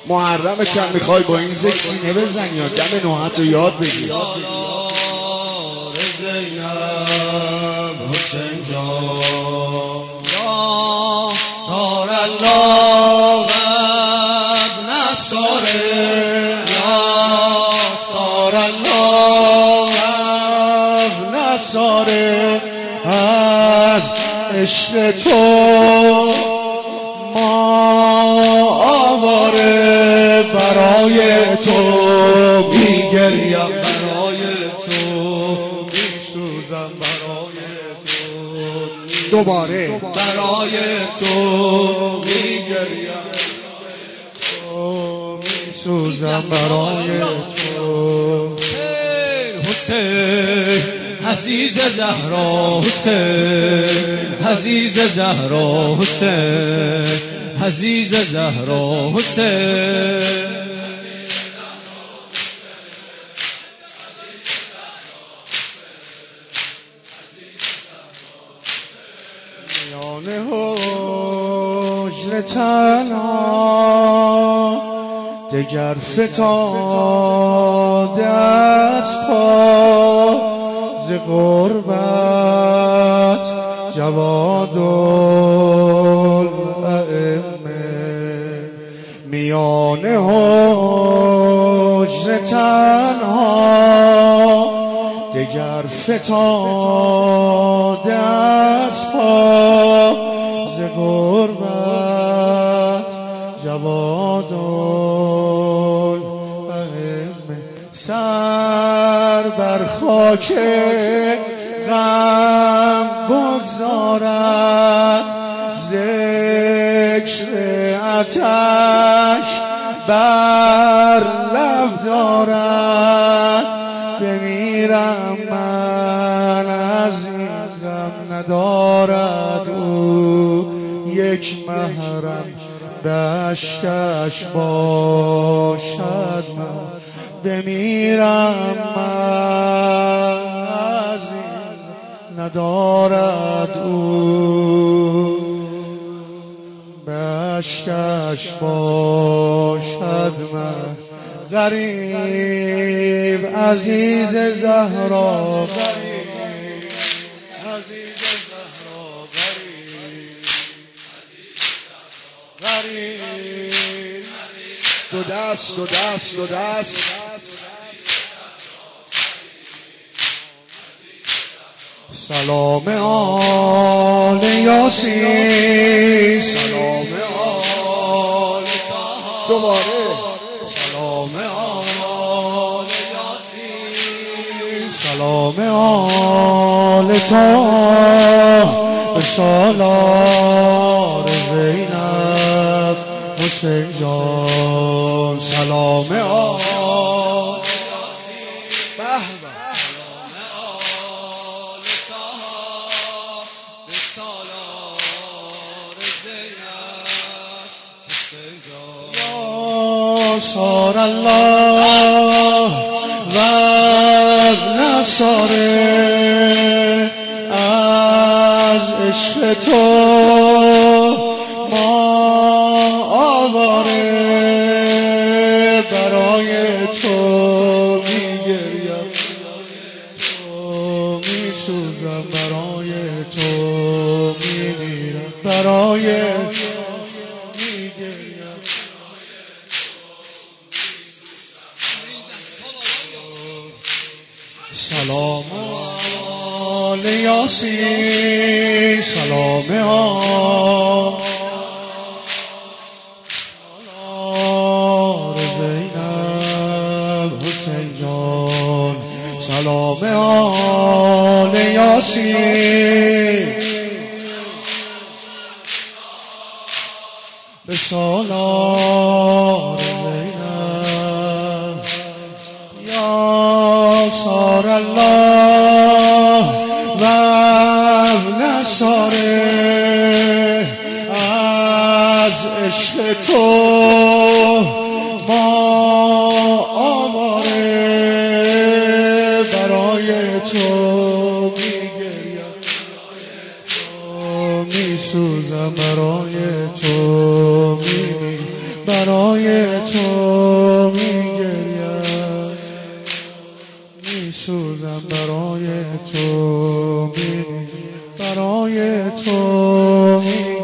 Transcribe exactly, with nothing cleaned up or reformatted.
محرم چند میخوای با این ذکر سینه بزنی یا دم نوحت رو یاد بگیر. زینب حسین جان یا سار الله ابن ساره یا سار الله ابن ساره از عشق تو ما آواره برای تو میگریم برای تو میسوزم برای تو دوباره برای تو میگریم تو میسوزم برای تو حسین عزیز زهرا حسین عزیز زهرا حسین عزیز زهرا حسین میان حجر تنها دگر فتاده از پا ز غربت جواد الائمه میان حجر تنها دگر فتاده از پا ز غربت جواد الائمه سر بر خاک غم بگذارد ذکر آتش بر لب دارد بمیرم من عزیزم ندارد او یک محرم بشکش باشد من بمیرم من عزیزم ندارد او بشکش باشد من غریب عزیز زهرا غریب عزیز زهرا غریب غریب دو دست دو دست دو دست سلام آل یاسین سلام آل طه دوباره سلام آل یاسین سلام آل طه به سالار زینب حسین جان سلام آل سار الله و ابن ساره از عشق تو ما آواره برای تو میگریم تو میسوزم برای تو میمیرم برای سلام آل یاسین سلام آل زینب حسین جان سلام آل یاسین به سالار زینب یا سار الله و ابن ساره از عشق تو ما آواره برای تو میگریم تو میسوزم برای تو میمیرم برای تو میگریم، میسوزم برای تو، برای تو